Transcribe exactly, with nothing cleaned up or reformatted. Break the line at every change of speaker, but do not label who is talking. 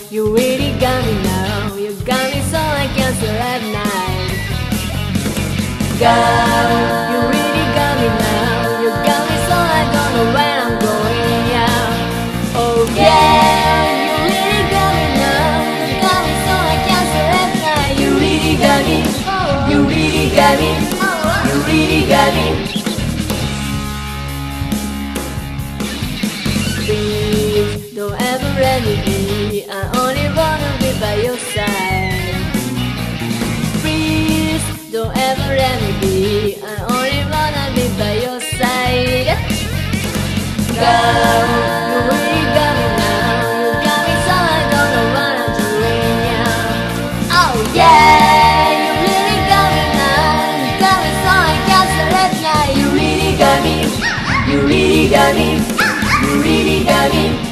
You really got me now. You got me so I can't sleep at night. Girl, you really got me now. You got me so I don't know where I'm going out. Oh yeah, you really got me now. You got me so I can't sleep at night. You really got me. You really got me. You really got me. Please don't ever let me be. I only wanna be by your side. Please don't ever let me be. I only wanna be by your side. Girl, you really got me now. You got me so I don't know what I'm doing now. Oh yeah, you really got me now. You got me so I can't sleep at night. You really got me. You really got me. You really got me.